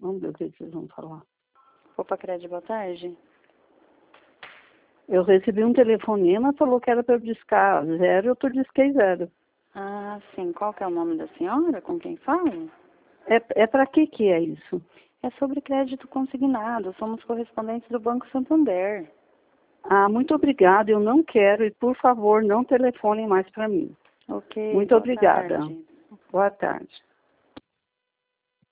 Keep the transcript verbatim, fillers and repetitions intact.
Vamos ver o que eles vão falar. Opa, Crédito, boa tarde. Eu recebi um telefonema, falou que era para eu discar zero, eu tô disquei zero. Ah, sim. Qual que é o nome da senhora? Com quem fala? É, é para que que é isso? É sobre crédito consignado. Somos correspondentes do Banco Santander. Ah, muito obrigada, eu não quero e, por favor, não telefonem mais para mim. Ok, Muito boa obrigada. tarde. Boa tarde.